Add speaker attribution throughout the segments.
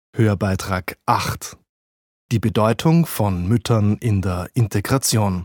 Speaker 1: Hörbeitrag 8. Die Bedeutung von Müttern in der Integration.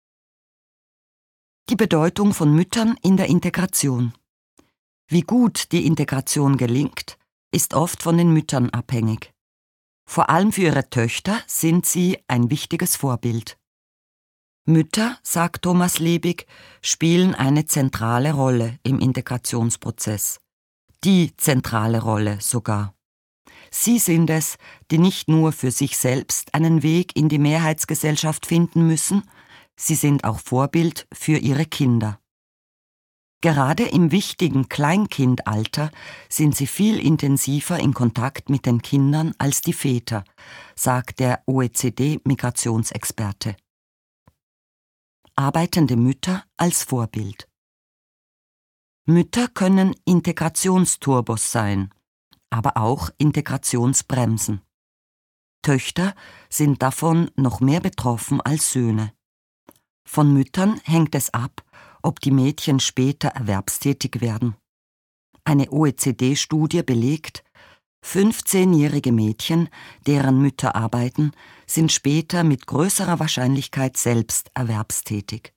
Speaker 2: Die Bedeutung von Müttern in der Integration. Wie gut die Integration gelingt, ist oft von den Müttern abhängig. Vor allem für ihre Töchter sind sie ein wichtiges Vorbild. Mütter, sagt Thomas Lebig, spielen eine zentrale Rolle im Integrationsprozess. Die zentrale Rolle sogar. Sie sind es, die nicht nur für sich selbst einen Weg in die Mehrheitsgesellschaft finden müssen, sie sind auch Vorbild für ihre Kinder. Gerade im wichtigen Kleinkindalter sind sie viel intensiver in Kontakt mit den Kindern als die Väter, sagt der OECD-Migrationsexperte. Arbeitende Mütter als Vorbild. Mütter können Integrationsturbos sein, aber auch Integrationsbremsen. Töchter sind davon noch mehr betroffen als Söhne. Von Müttern hängt es ab, ob die Mädchen später erwerbstätig werden. Eine OECD-Studie belegt, 15-jährige Mädchen, deren Mütter arbeiten, sind später mit größerer Wahrscheinlichkeit selbst erwerbstätig.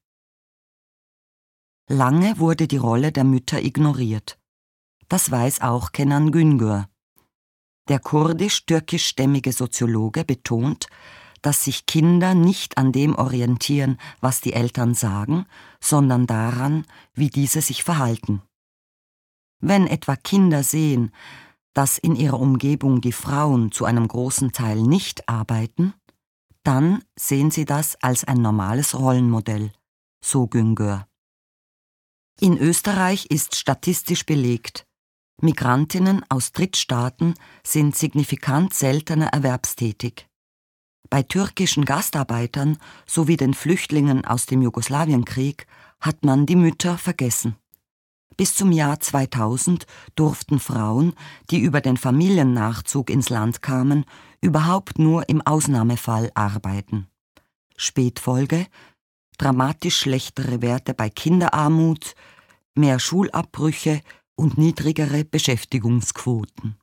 Speaker 2: Lange wurde die Rolle der Mütter ignoriert. Das weiß auch Kenan Güngör. Der kurdisch-türkischstämmige Soziologe betont, dass sich Kinder nicht an dem orientieren, was die Eltern sagen, sondern daran, wie diese sich verhalten. Wenn etwa Kinder sehen, dass in ihrer Umgebung die Frauen zu einem großen Teil nicht arbeiten, dann sehen sie das als ein normales Rollenmodell, so Güngör. In Österreich ist statistisch belegt, Migrantinnen aus Drittstaaten sind signifikant seltener erwerbstätig. Bei türkischen Gastarbeitern sowie den Flüchtlingen aus dem Jugoslawienkrieg hat man die Mütter vergessen. Bis zum Jahr 2000 durften Frauen, die über den Familiennachzug ins Land kamen, überhaupt nur im Ausnahmefall arbeiten. Spätfolge: dramatisch schlechtere Werte bei Kinderarmut, mehr Schulabbrüche und niedrigere Beschäftigungsquoten.